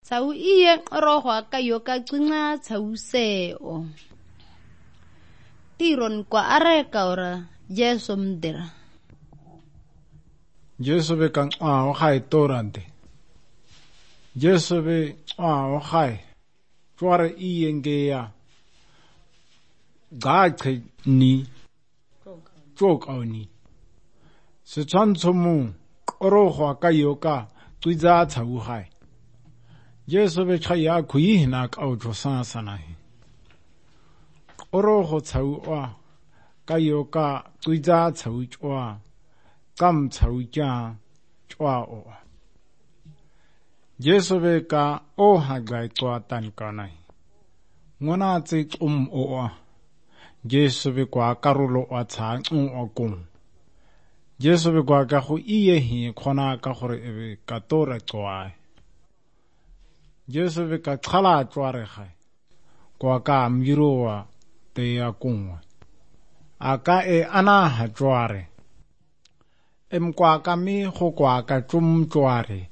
Tau iye roho ka yoka cina tau seo. Tiron kwa areka ora Jesu mdira. Jesu be kan khai torante. Jesu be khai. Tuare iye ngeya. Gache ni. Chok au ni. Se chan tsomu roho ka yoka tuiza tau khai. Jesu be chaya kui hinak au chosan sanahi. Roho tau ka yoka tuiza tau chwa. Kam tau cha chwa o. Jesu be ka hagai tua tan kanai. Ngona tsit o. Jesu be kwa karulo wa tsa o kong. Jesu be kwa ka go iye hi khona ka gore ebe ka tora tswa. Jesu be ka tsala tswa re ga. Kwa ka miro te ya kong. Aka ana ha tsware. Kwa ka mi go kwa ka tsum tsware.